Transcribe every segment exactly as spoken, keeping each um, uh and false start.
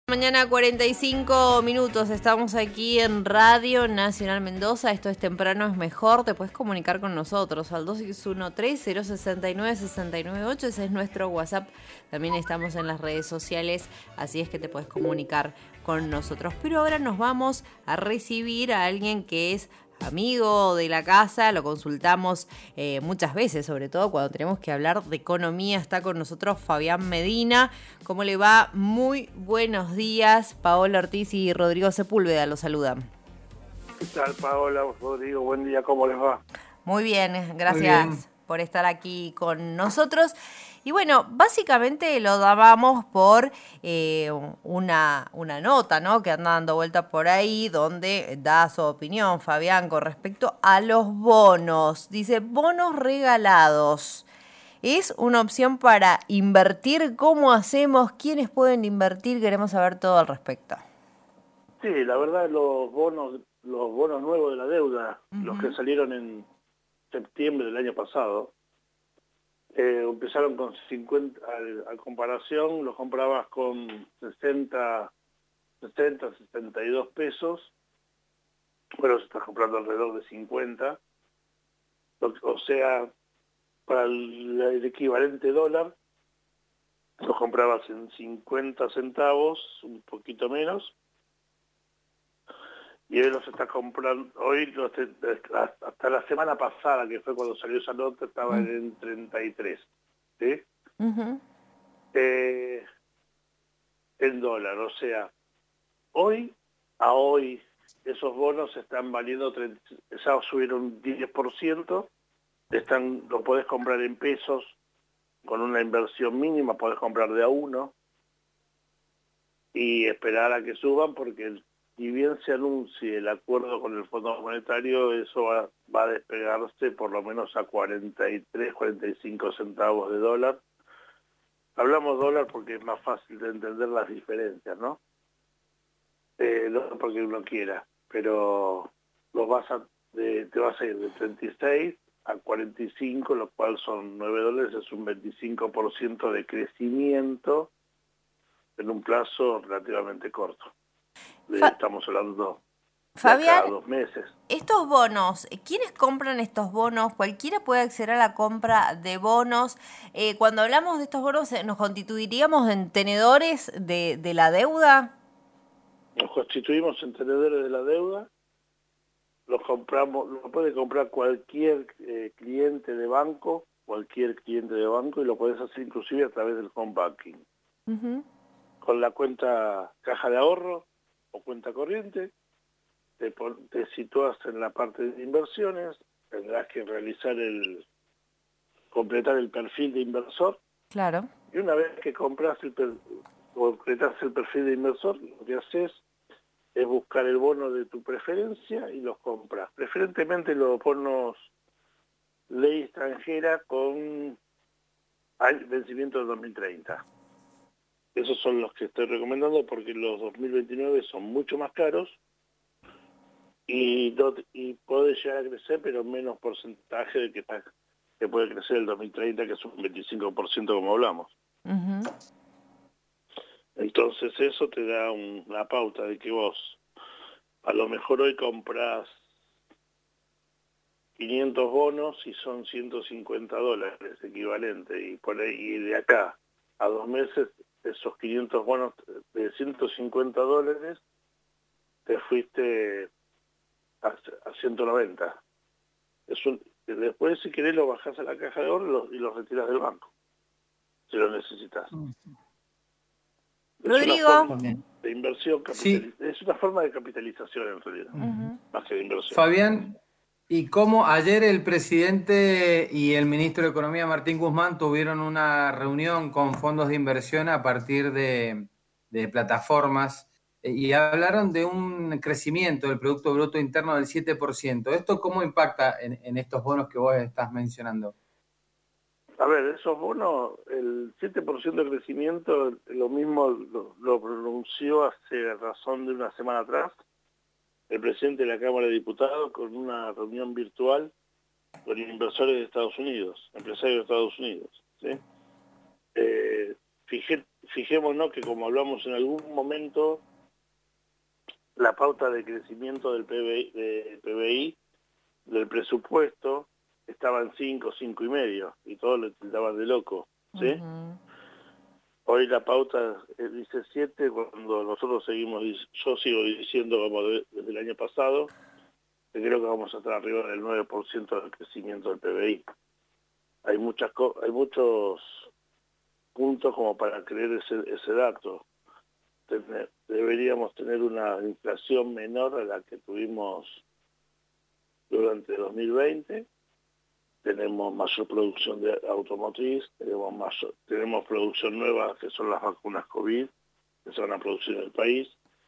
Mañana cuarenta y cinco minutos, estamos aquí en Radio Nacional Mendoza. Esto es Temprano es Mejor. Te puedes comunicar con nosotros al dos seis uno tres, cero seis nueve, seis nueve ocho. Ese es nuestro WhatsApp. También estamos en las redes sociales, así es que te puedes comunicar con nosotros. Pero ahora nos vamos a recibir a alguien que es amigo de la casa, lo consultamos eh, muchas veces, sobre todo cuando tenemos que hablar de economía. Está con nosotros Fabián Medina. ¿Cómo le va? Muy buenos días. Paola Ortiz y Rodrigo Sepúlveda los saludan. ¿Qué tal, Paola? Rodrigo, buen día, ¿cómo les va? Muy bien, gracias Muy bien. por estar aquí con nosotros. Y bueno, básicamente lo dábamos por eh, una, una nota, ¿no?, que anda dando vuelta por ahí, donde da su opinión Fabián con respecto a los bonos. Dice, bonos regalados. ¿Es una opción para invertir? ¿Cómo hacemos? ¿Quiénes pueden invertir? Queremos saber todo al respecto. Sí, la verdad, los bonos, los bonos nuevos de la deuda, uh-huh. los que salieron en septiembre del año pasado, Eh, empezaron con cincuenta, a, a comparación, los comprabas con sesenta, sesenta, sesenta y dos pesos, bueno, se está comprando alrededor de cincuenta, o sea, para el, el equivalente dólar, los comprabas en cincuenta centavos, un poquito menos, y hoy los está comprando, hoy los, hasta la semana pasada, que fue cuando salió esa nota, estaban mm. en treinta y tres, ¿sí? Uh-huh. Eh, en dólar, o sea, hoy a hoy esos bonos están valiendo, treinta, ya subieron un diez por ciento, están, lo podés comprar en pesos, con una inversión mínima, podés comprar de a uno, y esperar a que suban, porque el y bien se anuncie el acuerdo con el Fondo Monetario, eso va, va a despegarse por lo menos a cuarenta y tres, cuarenta y cinco centavos de dólar. Hablamos dólar porque es más fácil de entender las diferencias, ¿no? Eh, no porque uno quiera, pero los vas a, de, te vas a ir de treinta y seis a cuarenta y cinco, lo cual son nueve dólares, es un veinticinco por ciento de crecimiento en un plazo relativamente corto. Fa- Estamos hablando de Fabián, acá a dos meses. Estos bonos, ¿quiénes compran estos bonos? ¿Cualquiera puede acceder a la compra de bonos? Eh, cuando hablamos de estos bonos, ¿nos constituiríamos en tenedores de, de la deuda? Nos constituimos en tenedores de la deuda, los compramos, lo puede comprar cualquier eh, cliente de banco, cualquier cliente de banco, y lo puedes hacer inclusive a través del home banking. Uh-huh. Con la cuenta caja de ahorro o cuenta corriente, te, te sitúas en la parte de inversiones, tendrás que realizar el, completar el perfil de inversor. Claro. Y una vez que compras el, completas el perfil de inversor, lo que haces es buscar el bono de tu preferencia y los compras. Preferentemente los bonos ley extranjera con vencimiento del dos mil treinta. Esos son los que estoy recomendando porque los dos mil veintinueve son mucho más caros y, no, y puede llegar a crecer, pero menos porcentaje de que, que puede crecer el dos mil treinta, que es un veinticinco por ciento como hablamos. Uh-huh. Entonces eso te da un, una pauta de que vos a lo mejor hoy compras quinientos bonos y son ciento cincuenta dólares equivalente, y por ahí y de acá a dos meses esos quinientos bonos de ciento cincuenta dólares te fuiste a, a ciento noventa. Es un, después, si querés, lo bajás a la caja de ahorro y los, y los retiras del banco, si lo necesitas. Uh-huh. Rodrigo. Es una forma de inversión, sí. Es una forma de capitalización en realidad, uh-huh. más que de inversión. Fabián, ¿y cómo ayer el presidente y el ministro de Economía, Martín Guzmán, tuvieron una reunión con fondos de inversión a partir de, de plataformas y hablaron de un crecimiento del Producto Bruto Interno del siete por ciento? ¿Esto cómo impacta en, en estos bonos que vos estás mencionando? A ver, esos bonos, el siete por ciento de crecimiento, lo mismo lo, lo pronunció hace razón de una semana atrás el presidente de la Cámara de Diputados con una reunión virtual con inversores de Estados Unidos, empresarios de Estados Unidos, ¿sí? Eh, fijé, fijémonos que como hablamos en algún momento, la pauta de crecimiento del P B I, de P B I del presupuesto, estaba en cinco, cinco y medio, y todos le tildaban de loco, ¿sí? Uh-huh. Hoy la pauta dice siete, cuando nosotros seguimos, yo sigo diciendo como de, desde el año pasado, que creo que vamos a estar arriba del nueve por ciento del crecimiento del P B I. Hay muchas hay muchos puntos como para creer ese, ese dato. Tener, deberíamos tener una inflación menor a la que tuvimos durante dos mil veinte. Tenemos mayor producción de automotriz, tenemos mayor, tenemos producción nueva, que son las vacunas COVID, que se van a producir en el país.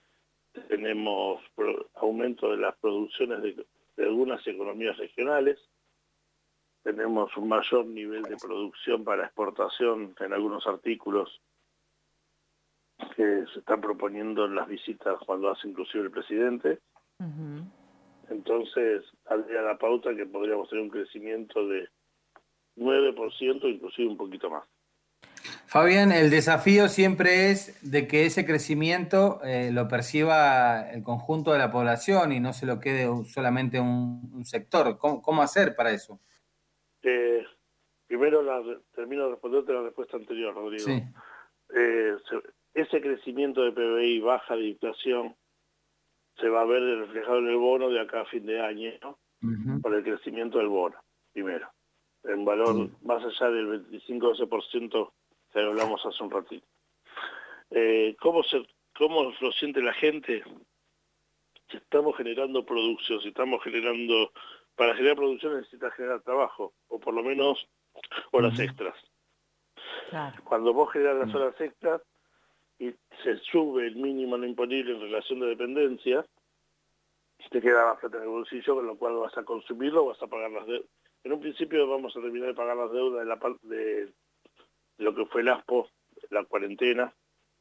Tenemos pro, aumento de las producciones de, de algunas economías regionales. Tenemos un mayor nivel de producción para exportación en algunos artículos que se están proponiendo en las visitas cuando hace inclusive el presidente. Uh-huh. Entonces, habría la pauta que podríamos tener un crecimiento de nueve por ciento, inclusive un poquito más. Fabián, el desafío siempre es de que ese crecimiento eh, lo perciba el conjunto de la población y no se lo quede solamente un, un sector. ¿Cómo, cómo hacer para eso? Eh, primero la, termino de responderte la respuesta anterior, Rodrigo. Sí. Eh, se, ese crecimiento de P B I, baja de inflación, se va a ver reflejado en el bono de acá a fin de año, ¿no? Uh-huh. Por el crecimiento del bono, primero. En valor uh-huh. más allá del veinticinco a doce por ciento que hablamos hace un ratito. Eh, ¿cómo, se, ¿Cómo lo siente la gente? Si estamos generando producción, si estamos generando... Para generar producción necesitas generar trabajo, o por lo menos horas uh-huh. extras. Claro. Cuando vos generas las horas extras y se sube el mínimo no imponible en relación de dependencia, te queda más plata en el bolsillo, con lo cual vas a consumirlo o vas a pagar las deudas. En un principio vamos a terminar de pagar las deudas de, la, de, de lo que fue el ASPO, la cuarentena,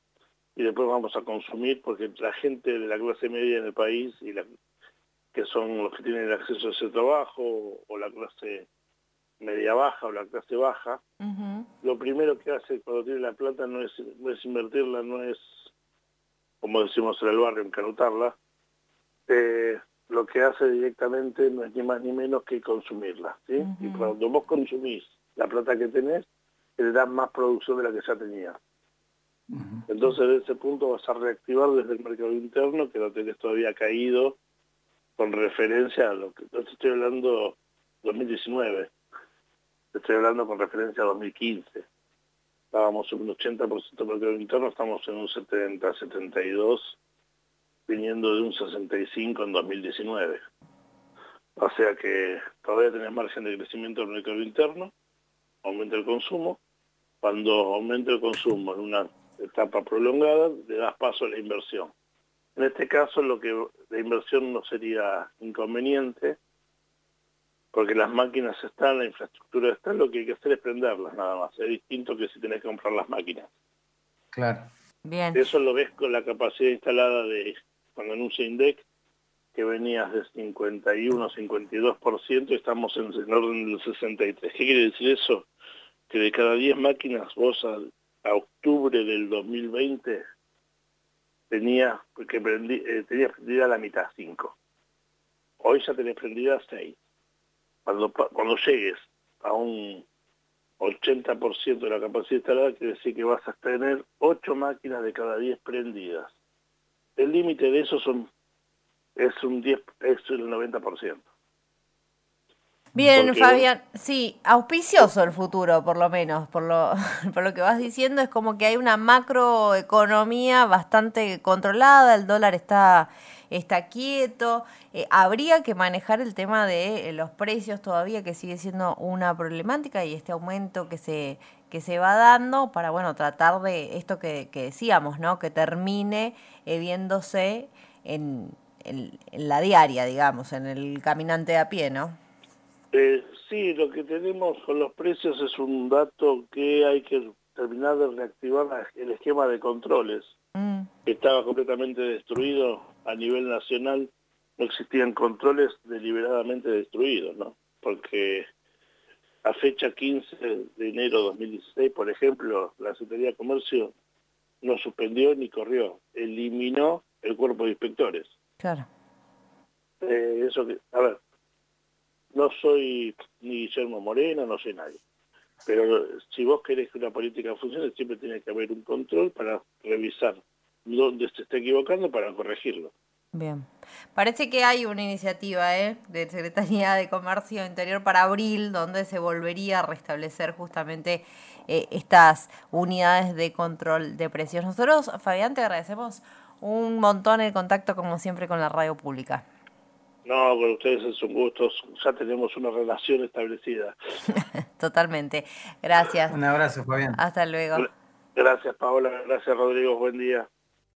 y después vamos a consumir, porque la gente de la clase media en el país, y la, que son los que tienen el acceso a ese trabajo, o la clase media baja o la clase baja, uh-huh. lo primero que hace cuando tiene la plata no es, no es invertirla, no es, como decimos en el barrio, encanutarla. Eh, lo que hace directamente no es ni más ni menos que consumirla, ¿sí? Uh-huh. Y cuando vos consumís la plata que tenés, te da más producción de la que ya tenías. Uh-huh. Entonces, desde ese punto vas a reactivar desde el mercado interno, que lo tenés todavía caído, con referencia a lo que... No te estoy hablando dos mil diecinueve, te estoy hablando con referencia a dos mil quince. Estábamos en un ochenta por ciento de mercado interno, estamos en un setenta, setenta y dos, viniendo de un sesenta y cinco en dos mil diecinueve. O sea que todavía tenés margen de crecimiento del mercado interno, aumenta el consumo. Cuando aumenta el consumo en una etapa prolongada, le das paso a la inversión. En este caso, lo que la inversión no sería inconveniente, porque las máquinas están, la infraestructura está, lo que hay que hacer es prenderlas nada más. Es distinto que si tenés que comprar las máquinas. Claro. Bien. Eso lo ves con la capacidad instalada de, cuando anuncia INDEC, que venías de cincuenta y uno, cincuenta y dos por ciento, y estamos en el orden del sesenta y tres por ciento. ¿Qué quiere decir eso? Que de cada diez máquinas vos a, a octubre del dos mil veinte tenías, que prendí, eh, tenías prendida la mitad, cinco. Hoy ya tenés prendida seis. Cuando, cuando llegues a un ochenta por ciento de la capacidad instalada, quiere decir que vas a tener ocho máquinas de cada diez prendidas. El límite de eso son, es un diez, es el noventa por ciento. Bien, porque Fabián, vos... sí, auspicioso el futuro, por lo menos, por lo, por lo que vas diciendo, es como que hay una macroeconomía bastante controlada, el dólar está, está quieto, eh, habría que manejar el tema de eh, los precios todavía, que sigue siendo una problemática, y este aumento que se, que se va dando para, bueno, tratar de esto que, que decíamos, ¿no? Que termine eh, viéndose en, en, en la diaria, digamos, en el caminante de a pie, ¿no? Eh, sí, lo que tenemos con los precios es un dato que hay que terminar de reactivar el esquema de controles. Mm. Que estaba completamente destruido a nivel nacional, no existían controles deliberadamente destruidos, ¿no? Porque a fecha quince de enero de dos mil dieciséis, por ejemplo, la Secretaría de Comercio no suspendió ni corrió, eliminó el cuerpo de inspectores. Claro. Eh, eso que, a ver, no soy ni Guillermo Moreno, no soy nadie, pero si vos querés que una política funcione, siempre tiene que haber un control para revisar dónde se está equivocando para corregirlo. Bien. Parece que hay una iniciativa ¿eh? de Secretaría de Comercio Interior para abril, donde se volvería a restablecer justamente eh, estas unidades de control de precios. Nosotros, Fabián, te agradecemos un montón el contacto, como siempre, con la radio pública. No, con ustedes es un gusto, ya tenemos una relación establecida. Totalmente. Gracias. Un abrazo, Fabián. Hasta luego. Gracias, Paola. Gracias, Rodrigo. Buen día.